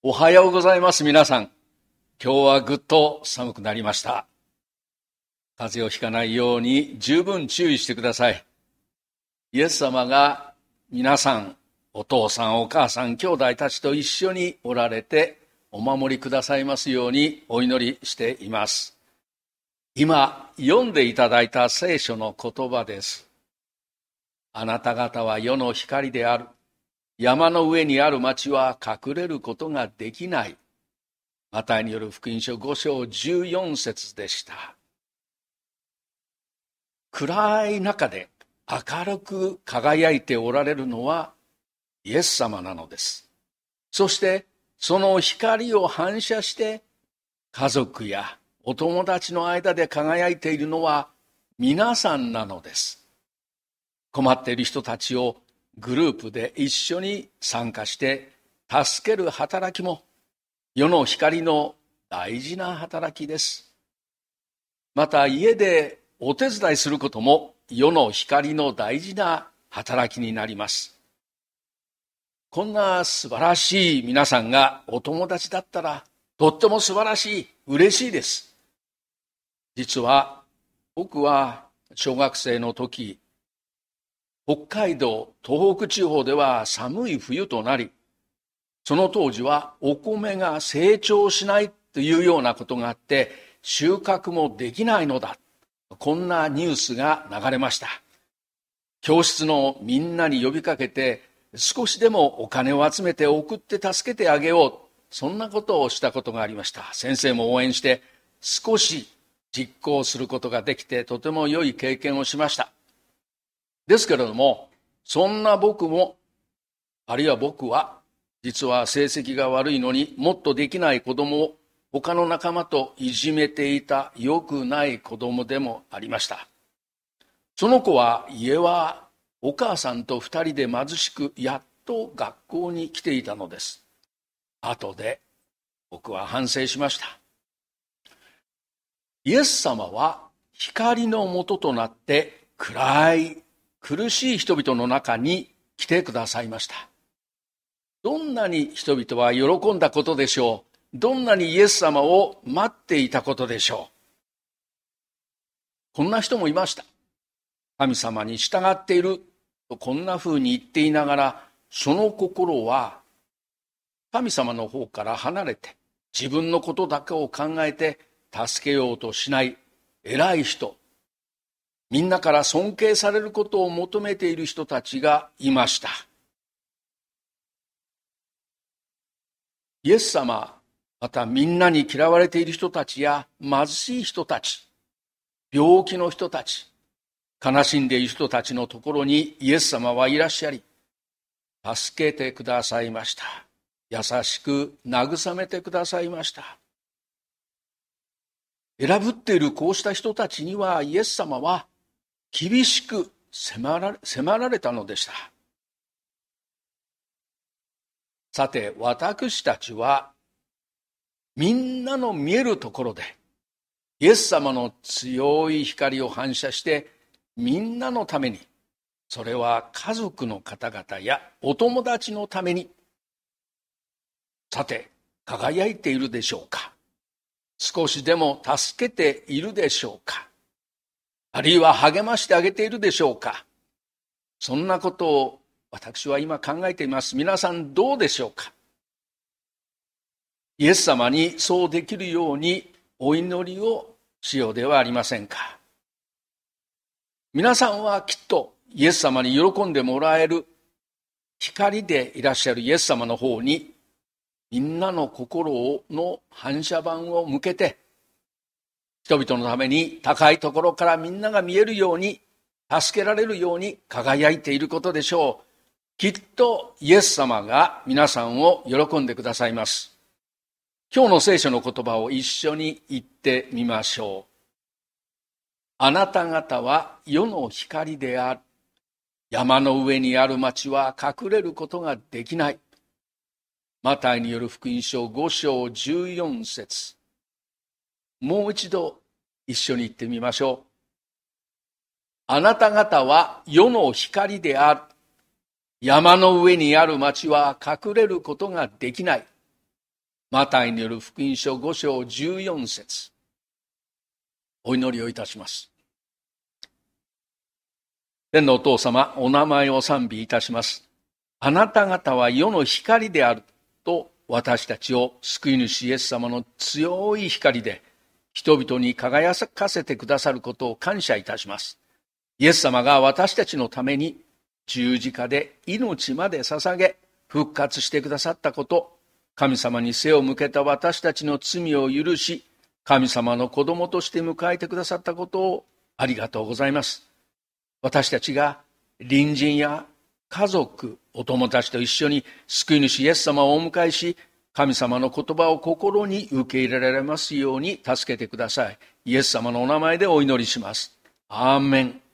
おはようございます、皆さん。今日はぐっと寒くなりました。風邪をひかないように十分注意してください。イエス様が皆さん、お父さん、お母さん、兄弟たちと一緒におられてお守りくださいますようにお祈りしています。今、読んでいただいた聖書の言葉です。あなた方は世の光である。山の上にある町は隠れることができない。マタイによる福音書5章14節でした。暗い中で明るく輝いておられるのはイエス様なのです。そしてその光を反射して家族やお友達の間で輝いているのは皆さんなのです。困っている人たちをグループで一緒に参加して助ける働きも世の光の大事な働きです。また家でお手伝いすることも世の光の大事な働きになります。こんな素晴らしい皆さんがお友達だったらとっても素晴らしい、嬉しいです。実は僕は小学生の時、北海道、東北地方では寒い冬となり、その当時はお米が成長しないというようなことがあって、収穫もできないのだ。こんなニュースが流れました。教室のみんなに呼びかけて、少しでもお金を集めて送って助けてあげよう。そんなことをしたことがありました。先生も応援して、少し実行することができて、とても良い経験をしました。ですけれども、そんな僕も、あるいは僕は、実は成績が悪いのにもっとできない子供を他の仲間といじめていた良くない子供でもありました。その子は家はお母さんと二人で貧しくやっと学校に来ていたのです。後で僕は反省しました。イエス様は光の元となって暗い苦しい人々の中に来てくださいました。どんなに人々は喜んだことでしょう。どんなにイエス様を待っていたことでしょう。こんな人もいました。神様に従っているとこんな風に言っていながら、その心は神様の方から離れて自分のことだけを考えて助けようとしない偉い人、みんなから尊敬されることを求めている人たちがいました。イエス様、またみんなに嫌われている人たちや貧しい人たち、病気の人たち、悲しんでいる人たちのところにイエス様はいらっしゃり、助けてくださいました。優しく慰めてくださいました。選ぶっているこうした人たちにはイエス様は厳しく迫られたのでした。さて、私たちはみんなの見えるところでイエス様の強い光を反射してみんなのために、それは家族の方々やお友達のために、さて輝いているでしょうか。少しでも助けているでしょうか。あるいは励ましてあげているでしょうか。そんなことを私は今考えています。皆さんどうでしょうか。イエス様にそうできるようにお祈りをしようではありませんか。皆さんはきっとイエス様に喜んでもらえる光でいらっしゃるイエス様の方にみんなの心の反射板を向けて、人々のために高いところからみんなが見えるように、助けられるように輝いていることでしょう。きっとイエス様が皆さんを喜んでくださいます。今日の聖書の言葉を一緒に言ってみましょう。あなた方は世の光である。山の上にある町は隠れることができない。マタイによる福音書5章14節。もう一度一緒に言ってみましょう。あなた方は世の光である。山の上にある町は隠れることができない。 マタイによる福音書5章14節。お祈りをいたします。天のお父様、お名前を賛美いたします。あなた方は世の光であると、私たちを救い主イエス様の強い光で人々に輝かせてくださることを感謝いたします。イエス様が私たちのために十字架で命まで捧げ復活してくださったこと、神様に背を向けた私たちの罪を許し、神様の子供として迎えてくださったことをありがとうございます。私たちが隣人や家族、お友達と一緒に救い主イエス様をお迎えし、神様の言葉を心に受け入れられますように助けてください。イエス様のお名前でお祈りします。アーメン。